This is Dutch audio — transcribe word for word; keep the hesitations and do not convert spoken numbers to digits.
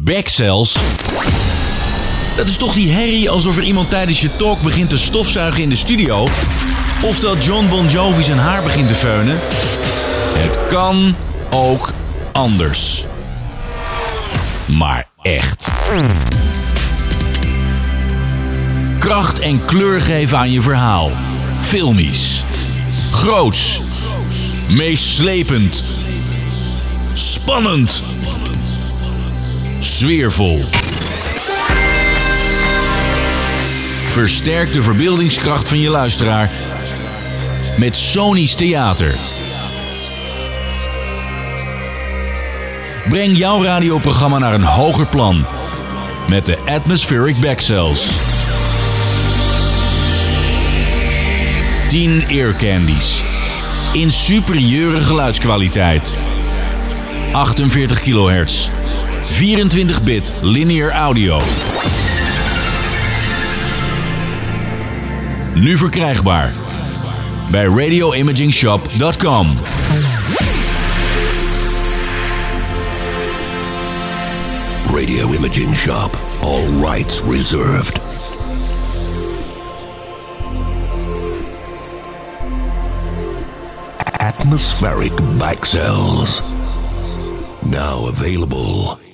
backcells? Dat is toch die herrie alsof er iemand tijdens je talk begint te stofzuigen in de studio? Of dat John Bon Jovi zijn haar begint te feunen? Het kan ook anders. Maar echt. Kracht en kleur geven aan je verhaal. Filmisch. Groots. Meeslepend. Spannend. Sfeervol. Versterk de verbeeldingskracht van je luisteraar met Sony's Theater. Breng jouw radioprogramma naar een hoger plan met de Atmospheric Backcells. tien ear candies in superieure geluidskwaliteit. achtenveertig kilohertz. vierentwintig bit linear audio. Nu verkrijgbaar bij radio imaging shop dot com. Radio Imaging Shop. All rights reserved. Atmospheric Backcells. Now available